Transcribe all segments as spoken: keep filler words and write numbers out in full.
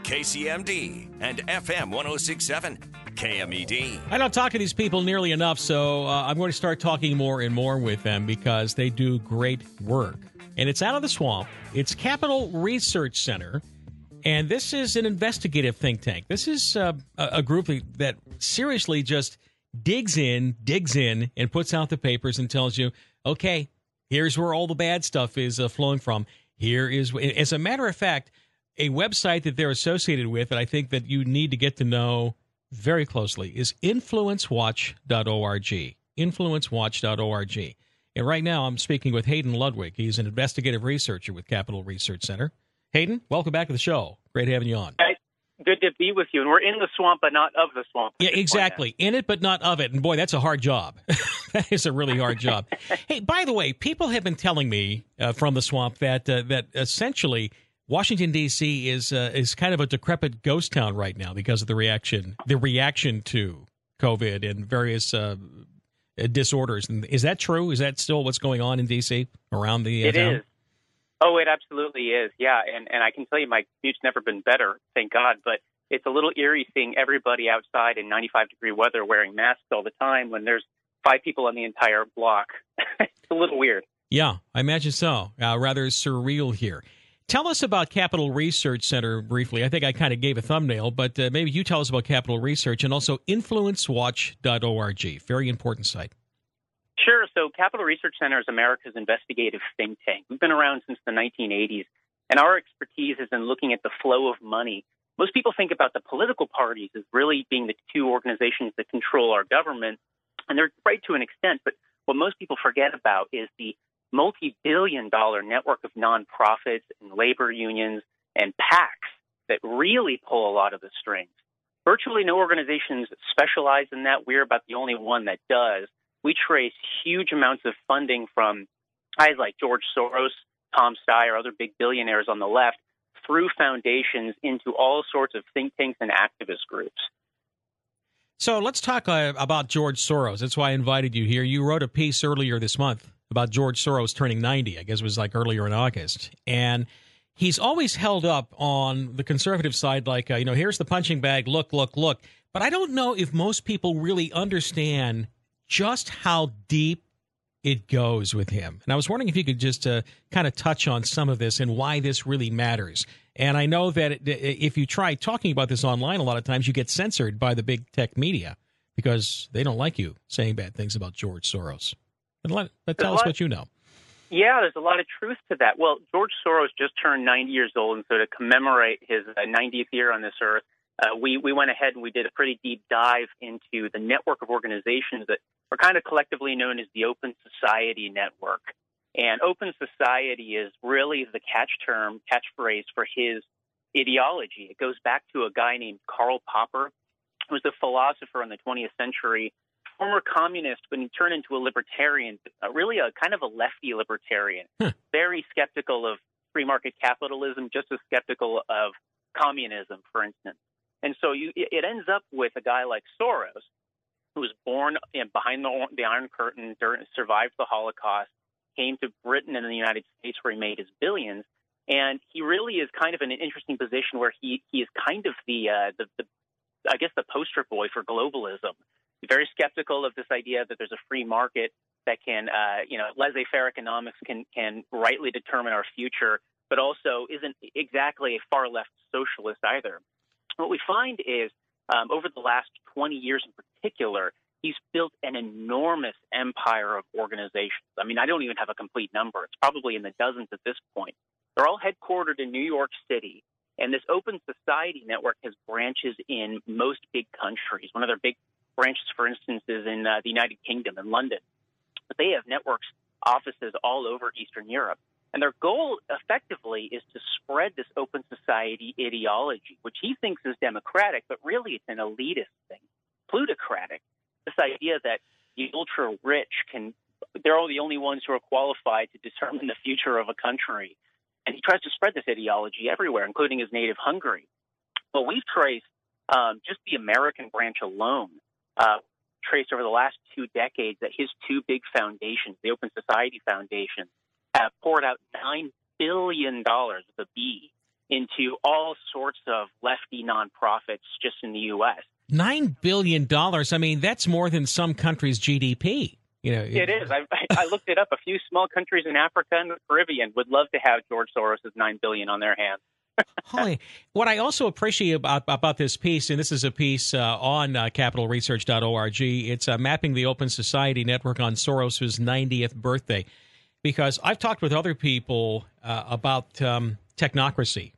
K C M D and F M one oh six point seven K M E D. I don't talk to these people nearly enough, so uh, I'm going to start talking more and more with them because they do great work. And it's out of the swamp. It's Capital Research Center, and this is an investigative think tank. This is uh, a, a group that seriously just digs in, digs in, and puts out the papers and tells you, okay, here's where all the bad stuff is uh, flowing from. Here is, as a matter of fact, a website that they're associated with that I think that you need to get to know very closely is influence watch dot org. influence watch dot org. And right now I'm speaking with Hayden Ludwig. He's an investigative researcher with Capital Research Center. Hayden, welcome back to the show. Great having you on. Hey, good to be with you. And we're in the swamp, but not of the swamp. Yeah, exactly. In it, but not of it. And boy, that's a hard job. That is a really hard job. Hey, by the way, people have been telling me uh, from the swamp that uh, that essentially Washington, D C is uh, is kind of a decrepit ghost town right now because of the reaction the reaction to COVID and various uh, disorders. And is that true? Is that still what's going on in D C around the uh, it town? Is. Oh, it absolutely is. Yeah, and and I can tell you my commute's never been better, thank God. But it's a little eerie seeing everybody outside in ninety-five degree weather wearing masks all the time when there's five people on the entire block. It's a little weird. Yeah, I imagine so. Uh, rather surreal here. Tell us about Capital Research Center briefly. I think I kind of gave a thumbnail, but uh, maybe you tell us about Capital Research and also influence watch dot org. Very important site. Sure. So Capital Research Center is America's investigative think tank. We've been around since the nineteen eighties, and our expertise is in looking at the flow of money. Most people think about the political parties as really being the two organizations that control our government, and they're right to an extent, but what most people forget about is the multi-billion dollar network of nonprofits and labor unions and PACs that really pull a lot of the strings. Virtually no organizations specialize in that. We're about the only one that does. We trace huge amounts of funding from guys like George Soros, Tom Steyer, other big billionaires on the left, through foundations into all sorts of think tanks and activist groups. So let's talk uh, about George Soros. That's why I invited you here. You wrote a piece earlier this month about George Soros turning ninety. I guess it was like earlier in August. And he's always held up on the conservative side like, uh, you know, here's the punching bag, look, look, look. But I don't know if most people really understand just how deep it goes with him. And I was wondering if you could just uh, kind of touch on some of this and why this really matters. And I know that it, if you try talking about this online, a lot of times you get censored by the big tech media because they don't like you saying bad things about George Soros. But, let, but tell us what you know. Yeah, there's a lot of truth to that. Well, George Soros just turned ninety years old, and so to commemorate his uh, ninetieth year on this earth, uh, we, we went ahead and we did a pretty deep dive into the network of organizations that are kind of collectively known as the Open Society Network. And Open Society is really the catch term, catchphrase for his ideology. It goes back to a guy named Karl Popper, who was a philosopher in the twentieth century, former communist, but he turned into a libertarian, uh, really a kind of a lefty libertarian, huh. Very skeptical of free market capitalism, just as skeptical of communism, for instance. And so you, it ends up with a guy like Soros, who was born in, behind the, the Iron Curtain, during, survived the Holocaust, came to Britain and the United States where he made his billions. And he really is kind of in an interesting position where he, he is kind of the, uh, the, the, I guess, the poster boy for globalism. Very skeptical of this idea that there's a free market that can, uh, you know, laissez-faire economics can, can rightly determine our future, but also isn't exactly a far-left socialist either. What we find is um, over the last twenty years in particular, he's built an enormous empire of organizations. I mean, I don't even have a complete number. It's probably in the dozens at this point. They're all headquartered in New York City, and this Open Society Network has branches in most big countries. One of their big branches, for instance, is in uh, the United Kingdom, in London. But they have networks, offices all over Eastern Europe. And their goal, effectively, is to spread this open society ideology, which he thinks is democratic, but really it's an elitist thing, plutocratic. This idea that the ultra-rich can, they're all the only ones who are qualified to determine the future of a country. And he tries to spread this ideology everywhere, including his native Hungary. But we've traced um, just the American branch alone, uh, traced over the last two decades that his two big foundations, the Open Society Foundation, have poured out nine billion dollars with a B into all sorts of lefty nonprofits just in the U S. Nine billion dollars. I mean, that's more than some countries' G D P. You know, it is. I, I looked it up. A few small countries in Africa and the Caribbean would love to have George Soros' nine billion dollars on their hands. Holy. What I also appreciate about, about this piece, and this is a piece uh, on uh, capital research dot org, it's uh, mapping the Open Society Network on Soros' ninetieth birthday, because I've talked with other people uh, about um, technocracy,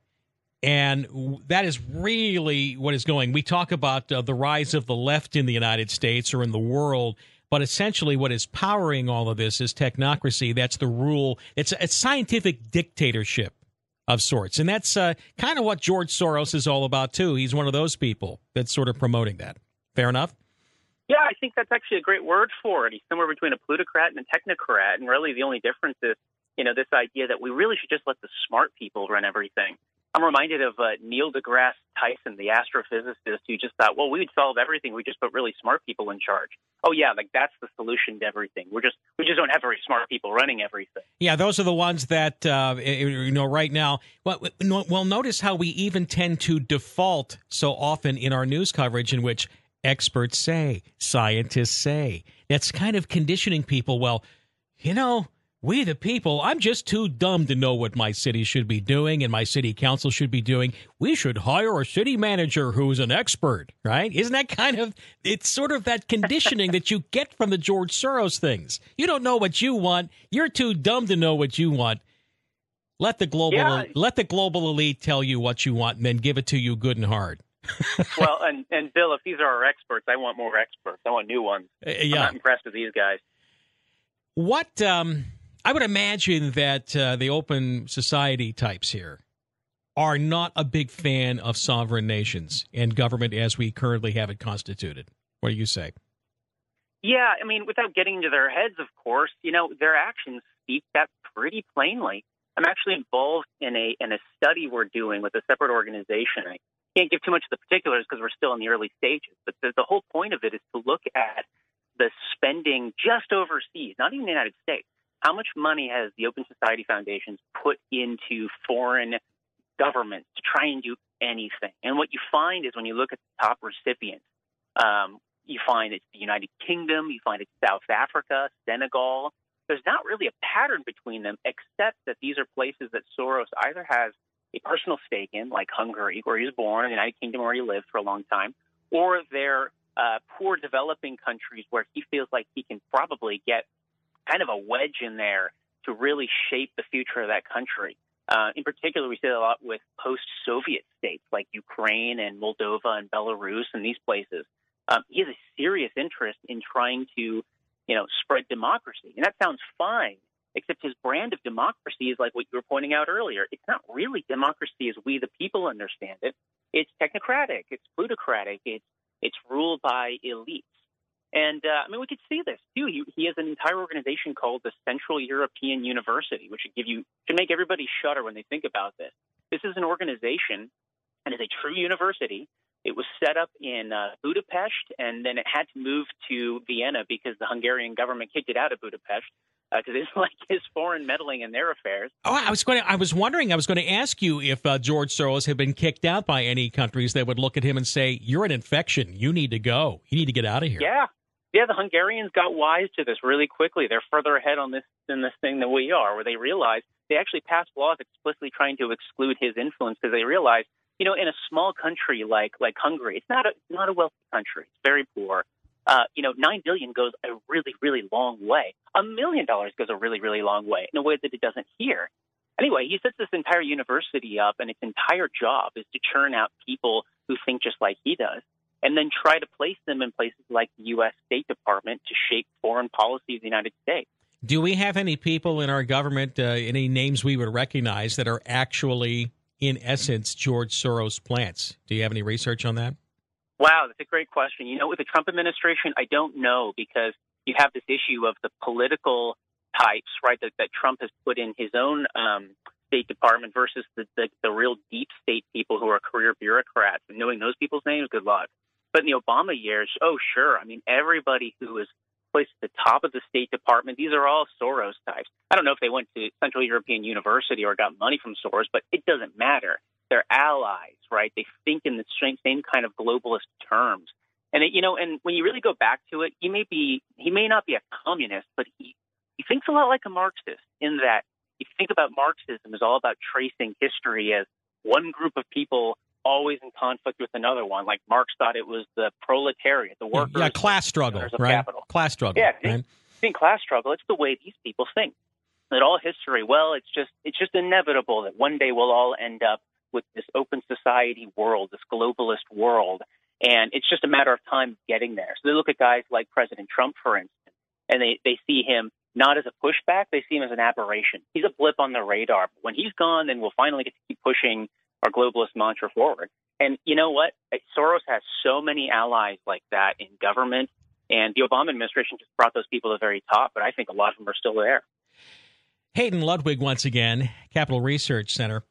and that is really what is going. We talk about uh, the rise of the left in the United States or in the world, but essentially what is powering all of this is technocracy. That's the rule. It's a scientific dictatorship of sorts. And that's uh, kind of what George Soros is all about, too. He's one of those people that's sort of promoting that. Fair enough? Yeah, I think that's actually a great word for it. He's somewhere between a plutocrat and a technocrat. And really the only difference is, you know, this idea that we really should just let the smart people run everything. I'm reminded of uh, Neil deGrasse Tyson, the astrophysicist, who just thought, well, we would solve everything. We just put really smart people in charge. Oh, yeah, like that's the solution to everything. We're just we just don't have very smart people running everything. Yeah, those are the ones that, uh, you know, right now. Well, well, notice how we even tend to default so often in our news coverage in which experts say, scientists say. That's kind of conditioning people. Well, you know, we the people, I'm just too dumb to know what my city should be doing and my city council should be doing. We should hire a city manager who's an expert, right? Isn't that kind of, it's sort of that conditioning that you get from the George Soros things. You don't know what you want. You're too dumb to know what you want. Let the global, yeah. let the global elite tell you what you want and then give it to you good and hard. Well, and, and Bill, if these are our experts, I want more experts. I want new ones. Uh, yeah. I'm not impressed with these guys. What, um... I would imagine that uh, the open society types here are not a big fan of sovereign nations and government as we currently have it constituted. What do you say? Yeah, I mean, without getting into their heads, of course, you know, their actions speak that pretty plainly. I'm actually involved in a in a study we're doing with a separate organization. I can't give too much of the particulars because we're still in the early stages, but the, the whole point of it is to look at the spending just overseas, not even the United States. How much money has the Open Society Foundations put into foreign governments to try and do anything? And what you find is when you look at the top recipients, um, you find it's the United Kingdom, you find it's South Africa, Senegal. There's not really a pattern between them, except that these are places that Soros either has a personal stake in, like Hungary, where he was born, the United Kingdom, where he lived for a long time, or they're uh, poor developing countries where he feels like he can probably get kind of a wedge in there to really shape the future of that country. Uh, in particular, we see it a lot with post-Soviet states like Ukraine and Moldova and Belarus and these places. Um, he has a serious interest in trying to, you know, spread democracy. And that sounds fine, except his brand of democracy is like what you were pointing out earlier. It's not really democracy as we the people understand it. It's technocratic. It's plutocratic. It's, it's ruled by elites. And, uh, I mean, we could see this, too. He, he has an entire organization called the Central European University, which should give you should make everybody shudder when they think about this. This is an organization and is a true university. It was set up in uh, Budapest, and then it had to move to Vienna because the Hungarian government kicked it out of Budapest because uh, it's like his foreign meddling in their affairs. Oh, I was going to, I was wondering, I was going to ask you if uh, George Soros had been kicked out by any countries that would look at him and say, you're an infection. You need to go. You need to get out of here. Yeah. Yeah, the Hungarians got wise to this really quickly. They're further ahead on this in this thing than we are, where they realize they actually passed laws explicitly trying to exclude his influence because they realize, you know, in a small country like like Hungary, it's not a not a wealthy country. It's very poor. Uh, you know, nine billion goes a really, really long way. A million dollars goes a really, really long way in a way that it doesn't here. Anyway, he sets this entire university up, and its entire job is to churn out people who think just like he does, and then try to place them in places like the U S State Department to shape foreign policy of the United States. Do we have any people in our government, uh, any names we would recognize that are actually, in essence, George Soros plants? Do you have any research on that? Wow, that's a great question. You know, with the Trump administration, I don't know because you have this issue of the political types, right, that, that Trump has put in his own um, State Department versus the, the, the real deep state people who are career bureaucrats. And knowing those people's names, good luck. But in the Obama years, oh, sure. I mean, everybody who was placed at the top of the State Department, these are all Soros types. I don't know if they went to Central European University or got money from Soros, but it doesn't matter. They're allies, right? They think in the same, same kind of globalist terms. And, it, you know, and when you really go back to it, he may be, he may not be a communist, but he, he thinks a lot like a Marxist in that if you think about Marxism is all about tracing history as one group of people always in conflict with another one. Like Marx thought it was the proletariat, the workers. Yeah, class struggle, right? Capital. Class struggle. Yeah, right? think class struggle. It's the way these people think. That all history, well, it's just it's just inevitable that one day we'll all end up with this open society world, this globalist world, and it's just a matter of time getting there. So they look at guys like President Trump, for instance, and they, they see him not as a pushback, they see him as an aberration. He's a blip on the radar. But when he's gone, then we'll finally get to keep pushing our globalist mantra forward. And you know what? Soros has so many allies like that in government, and the Obama administration just brought those people to the very top, but I think a lot of them are still there. Hayden Ludwig, once again, Capital Research Center.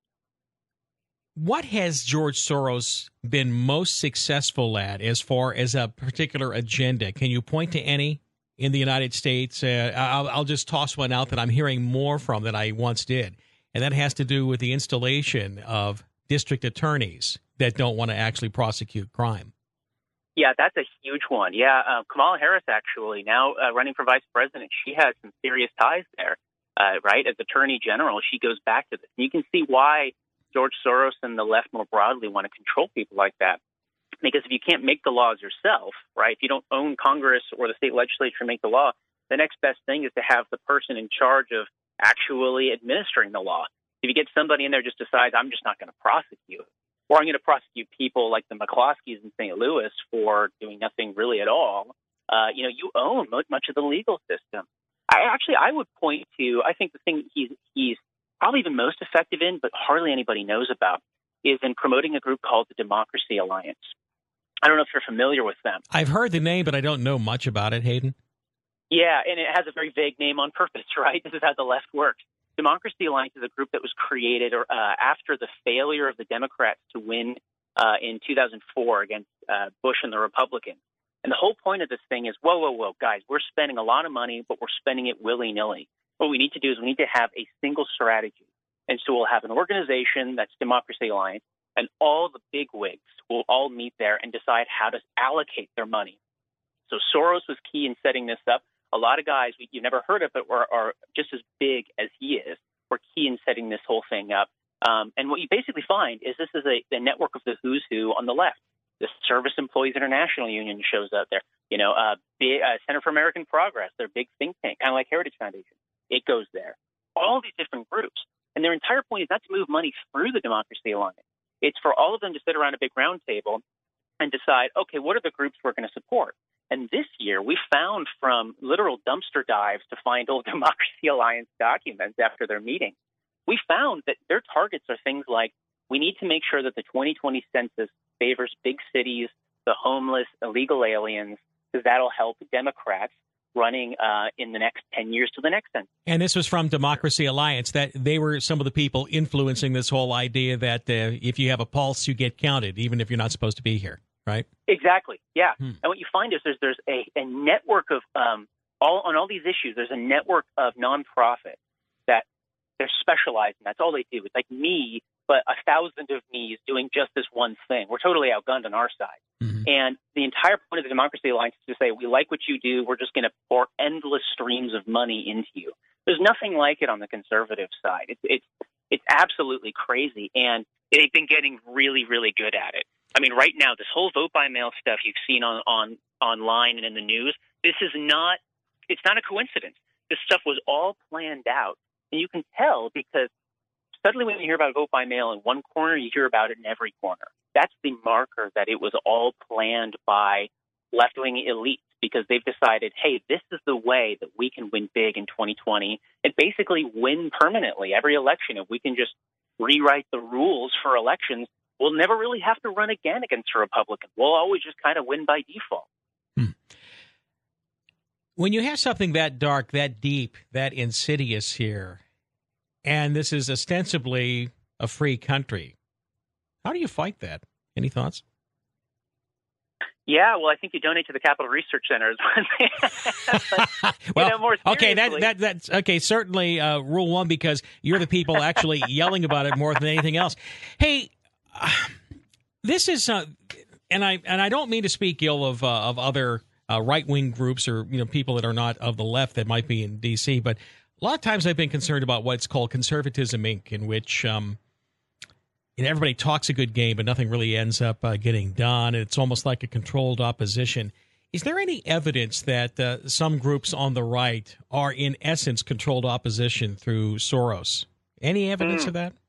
What has George Soros been most successful at as far as a particular agenda? Can you point to any in the United States? Uh, I'll, I'll just toss one out that I'm hearing more from than I once did, and that has to do with the installation of district attorneys that don't want to actually prosecute crime. Yeah, that's a huge one. Yeah, uh, Kamala Harris, actually, now uh, running for vice president, she has some serious ties there. Uh, right? As Attorney General, she goes back to this. And you can see why George Soros and the left more broadly want to control people like that. Because if you can't make the laws yourself, right, if you don't own Congress or the state legislature to make the law, the next best thing is to have the person in charge of actually administering the law. If you get somebody in there just decides, I'm just not going to prosecute, or I'm going to prosecute people like the McCloskeys in Saint Louis for doing nothing really at all, uh, you know, you own much of the legal system. I actually, I would point to, I think the thing he's, he's probably the most effective in, but hardly anybody knows about, is in promoting a group called the Democracy Alliance. I don't know if you're familiar with them. I've heard the name, but I don't know much about it, Hayden. Yeah, and it has a very vague name on purpose, right? This is how the left works. Democracy Alliance is a group that was created uh, after the failure of the Democrats to win uh, in two thousand four against uh, Bush and the Republicans. And the whole point of this thing is, whoa, whoa, whoa, guys, we're spending a lot of money, but we're spending it willy-nilly. What we need to do is we need to have a single strategy. And so we'll have an organization that's Democracy Alliance, and all the bigwigs will all meet there and decide how to allocate their money. So Soros was key in setting this up. A lot of guys we, you've never heard of, but are, are just as big as he is, were key in setting this whole thing up. Um, and what you basically find is this is a, a network of the who's who on the left. The Service Employees International Union shows up there. You know, uh, big, uh, Center for American Progress, their big think tank, kind of like Heritage Foundation. It goes there. All these different groups. And their entire point is not to move money through the Democracy Alliance. It's for all of them to sit around a big round table and decide, okay, what are the groups we're going to support? And this year, we found from literal dumpster dives to find old Democracy Alliance documents after their meeting, we found that their targets are things like, we need to make sure that the twenty twenty census favors big cities, the homeless, illegal aliens, because that'll help Democrats running uh, in the next ten years to the next census. And this was from Democracy Alliance, that they were some of the people influencing this whole idea that uh, if you have a pulse, you get counted, even if you're not supposed to be here, right? Exactly, yeah. Hmm. And what you find is there's there's a, a network of, um, all on all these issues, there's a network of nonprofits that they're specialized in. That's all they do. It's like me, but a thousand of me's doing just this one thing. We're totally outgunned on our side. Mm-hmm. And the entire point of the Democracy Alliance is to say, we like what you do. We're just going to pour endless streams of money into you. There's nothing like it on the conservative side. It's, it's, it's absolutely crazy. And they've been getting really, really good at it. I mean, right now, this whole vote by mail stuff you've seen on, on online and in the news, this is not, it's not a coincidence. This stuff was all planned out. And you can tell because suddenly when you hear about vote by mail in one corner, you hear about it in every corner. That's the marker that it was all planned by left-wing elites because they've decided, hey, this is the way that we can win big in twenty twenty and basically win permanently every election. If we can just rewrite the rules for elections, we'll never really have to run again against a Republican. We'll always just kind of win by default. Hmm. When you have something that dark, that deep, that insidious here, and this is ostensibly a free country, how do you fight that? Any thoughts? Yeah, well, I think you donate to the Capital Research Center. but, well, you know, more okay, that that that's okay. Certainly, uh, rule one, because you're the people actually yelling about it more than anything else. Hey, uh, this is, uh, and I and I don't mean to speak ill of uh, of other uh, right wing groups or you know people that are not of the left that might be in D C, but a lot of times I've been concerned about what's called conservatism incorporated, in which um, you know, everybody talks a good game, but nothing really ends up uh, getting done. And it's almost like a controlled opposition. Is there any evidence that uh, some groups on the right are, in essence, controlled opposition through Soros? Any evidence mm. of that?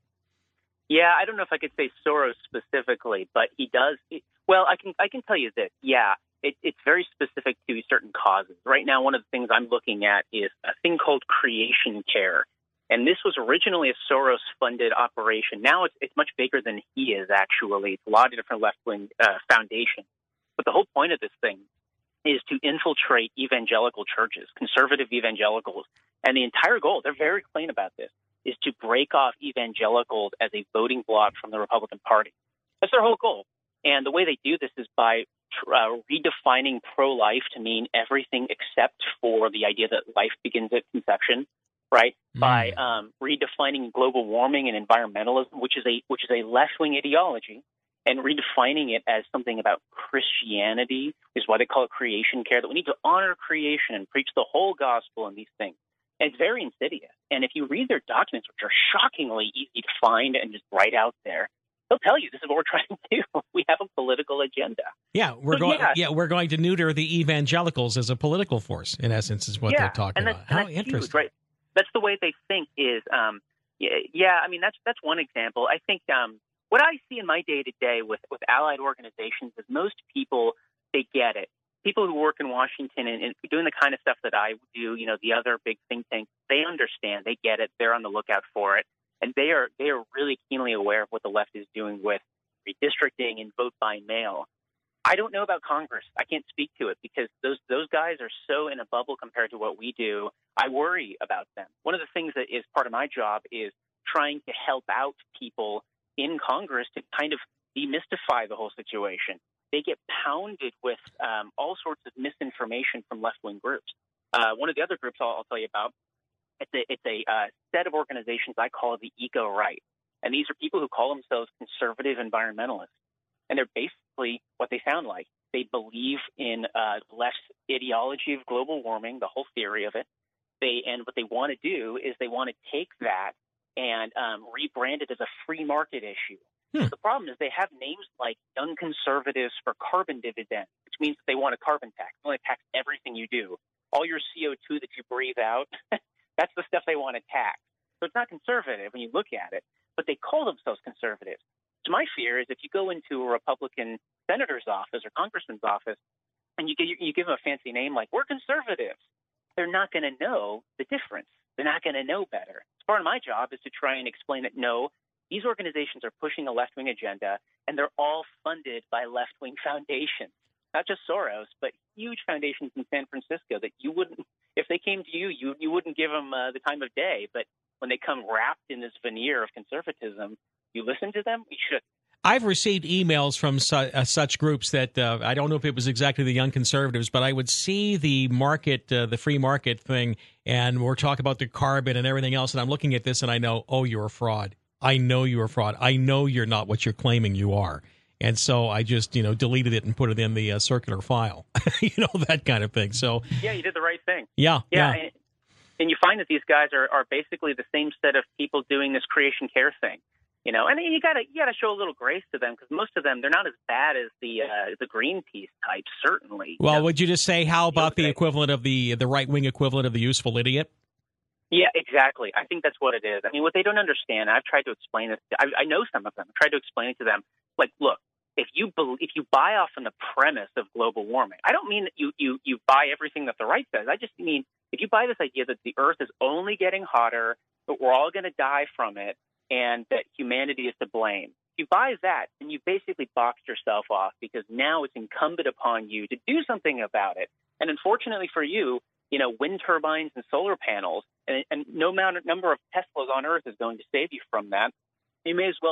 Yeah, I don't know if I could say Soros specifically, but he does. Well, I can I can tell you this. Yeah, it, it's very specific to certain causes. Right now, one of the things I'm looking at is a thing called creation care. And this was originally a Soros-funded operation. Now it's, it's much bigger than he is, actually. It's a lot of different left-wing uh, foundations. But the whole point of this thing is to infiltrate evangelical churches, conservative evangelicals. And the entire goal, they're very plain about this, is to break off evangelicals as a voting bloc from the Republican Party. That's their whole goal. And the way they do this is by uh, redefining pro-life to mean everything except for the idea that life begins at conception. Right, mm. by um, redefining global warming and environmentalism, which is a which is a left-wing ideology, and redefining it as something about Christianity, is why they call it creation care, that we need to honor creation and preach the whole gospel and these things. And it's very insidious. And if you read their documents, which are shockingly easy to find and just right out there, they'll tell you this is what we're trying to do. We have a political agenda. Yeah, we're so, going. Yeah. yeah, we're going to neuter the evangelicals as a political force. In essence, is what yeah, they're talking and about. How and that's interesting, huge, right? That's the way they think is, um, yeah, yeah, I mean, that's that's one example. I think um, what I see in my day-to-day with, with allied organizations is most people, they get it. People who work in Washington and, and doing the kind of stuff that I do, you know, the other big think tanks, they understand, they get it, they're on the lookout for it, and they are they are really keenly aware of what the left is doing with redistricting and vote by mail. I don't know about Congress. I can't speak to it because those those guys are so in a bubble compared to what we do. I worry about them. One of the things that is part of my job is trying to help out people in Congress to kind of demystify the whole situation. They get pounded with um, all sorts of misinformation from left-wing groups. Uh, one of the other groups I'll, I'll tell you about, it's a, it's a uh, set of organizations I call the Eco-Right. And these are people who call themselves conservative environmentalists. And they're basically what they sound like. They believe in uh, less ideology of global warming, the whole theory of it. They and what they want to do is they want to take that and um, rebrand it as a free market issue. Hmm. The problem is they have names like Young Conservatives for Carbon Dividend, which means that they want a carbon tax. They want to tax everything you do. All your C O two that you breathe out, that's the stuff they want to tax. So it's not conservative when you look at it, but they call themselves conservatives. So my fear is if you go into a Republican senator's office or congressman's office and you give, you give them a fancy name like, we're conservatives, they're not going to know the difference. They're not going to know better. So part of my job is to try and explain that, no, these organizations are pushing a left-wing agenda, and they're all funded by left-wing foundations, not just Soros, but huge foundations in San Francisco that you wouldn't, if they came to you, you, you wouldn't give them uh, the time of day. But when they come wrapped in this veneer of conservatism, you listen to them? You should. I've received emails from su- uh, such groups that uh, I don't know if it was exactly the Young Conservatives, but I would see the market, uh, the free market thing, and we're talking about the carbon and everything else, and I'm looking at this and I know, oh, you're a fraud. I know you're a fraud. I know you're not what you're claiming you are. And so I just, you know, deleted it and put it in the uh, circular file, you know, that kind of thing. So yeah, you did the right thing. Yeah, yeah. yeah. And, and you find that these guys are, are basically the same set of people doing this creation care thing. You know, and you gotta you gotta show a little grace to them because most of them, they're not as bad as the uh, the Greenpeace types, certainly. Well, you know? Would you just say how about okay. the equivalent of the the right wing equivalent of the useful idiot? Yeah, exactly. I think that's what it is. I mean, what they don't understand, I've tried to explain this. I, I know some of them. I've tried to explain it to them. Like, look, if you believe, if you buy off on the premise of global warming, I don't mean that you you you buy everything that the right says. I just mean if you buy this idea that the Earth is only getting hotter, that we're all going to die from it, and that humanity is to blame. If you buy that, then you basically boxed yourself off because now it's incumbent upon you to do something about it. And unfortunately for you, you know, wind turbines and solar panels, and, and no amount, number of Teslas on Earth is going to save you from that. You may as well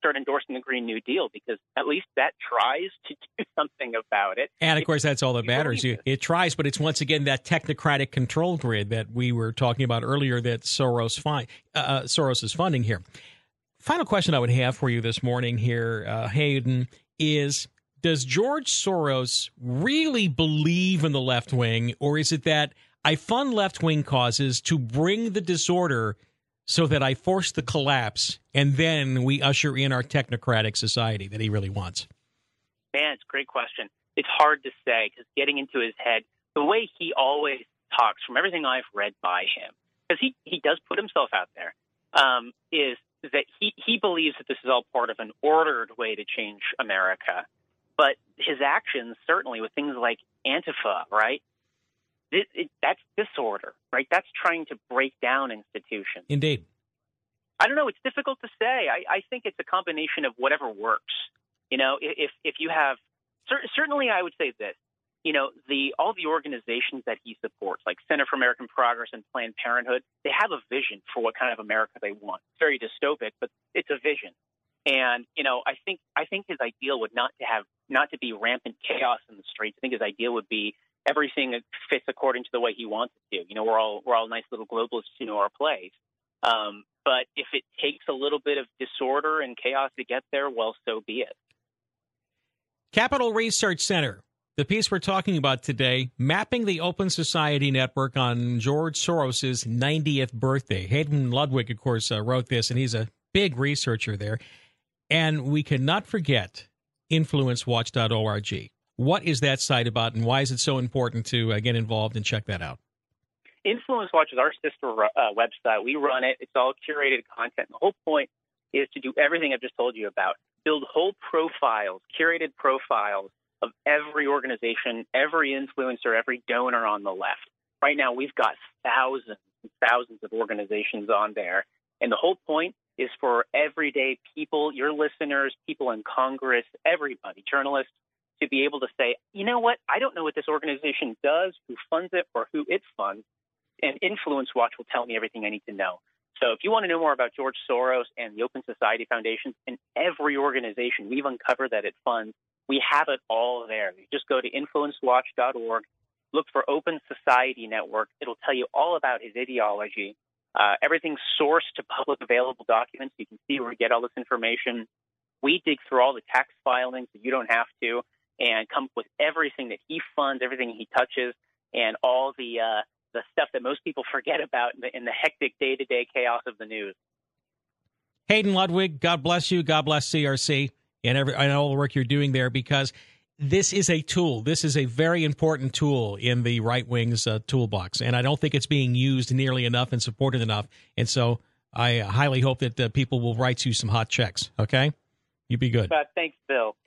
start endorsing the Green New Deal, because at least that tries to do something about it. And, of course, that's all that matters. It, it tries, but it's once again that technocratic control grid that we were talking about earlier that Soros, fi- uh, Soros is funding here. Final question I would have for you this morning here, uh, Hayden, is does George Soros really believe in the left wing, or is it that I fund left-wing causes to bring the disorder so that I force the collapse, and then we usher in our technocratic society that he really wants? Man, it's a great question. It's hard to say, because getting into his head, the way he always talks, from everything I've read by him, because he, he does put himself out there, um, is that he, he believes that this is all part of an ordered way to change America. But his actions, certainly with things like Antifa, right? It, it, that's disorder, right? That's trying to break down institutions. Indeed. I don't know. It's difficult to say. I, I think it's a combination of whatever works. You know, if if you have cer- certainly, I would say this. You know, the all the organizations that he supports, like Center for American Progress and Planned Parenthood, they have a vision for what kind of America they want. It's very dystopic, but it's a vision. And you know, I think I think his ideal would not to have not to be rampant chaos in the streets. I think his ideal would be everything fits according to the way he wants it to. You know, we're all we're all nice little globalists who know our place. Um, but if it takes a little bit of disorder and chaos to get there, well, so be it. Capital Research Center, the piece we're talking about today, mapping the Open Society Network on George Soros's ninetieth birthday. Hayden Ludwig, of course, uh, wrote this, and he's a big researcher there. And we cannot forget influence watch dot org. What is that site about, and why is it so important to uh, get involved and check that out? Influence Watch is our sister uh, website. We run it. It's all curated content. The whole point is to do everything I've just told you about. Build whole profiles, curated profiles of every organization, every influencer, every donor on the left. Right now, we've got thousands and thousands of organizations on there. And the whole point is for everyday people, your listeners, people in Congress, everybody, journalists, to be able to say, you know what, I don't know what this organization does, who funds it, or who it funds, and Influence Watch will tell me everything I need to know. So if you want to know more about George Soros and the Open Society Foundation and every organization we've uncovered that it funds, we have it all there. You just go to influence watch dot org, look for Open Society Network. It'll tell you all about his ideology. Uh, everything's sourced to public available documents. You can see where we get all this information. We dig through all the tax filings so you don't have to, and come up with everything that he funds, everything he touches, and all the uh, the stuff that most people forget about in the, in the hectic day-to-day chaos of the news. Hayden Ludwig, God bless you. God bless C R C and, every, and all the work you're doing there, because this is a tool. This is a very important tool in the right wing's uh, toolbox, and I don't think it's being used nearly enough and supported enough. And so I highly hope that uh, people will write you some hot checks, okay? You be good. Uh, thanks, Bill.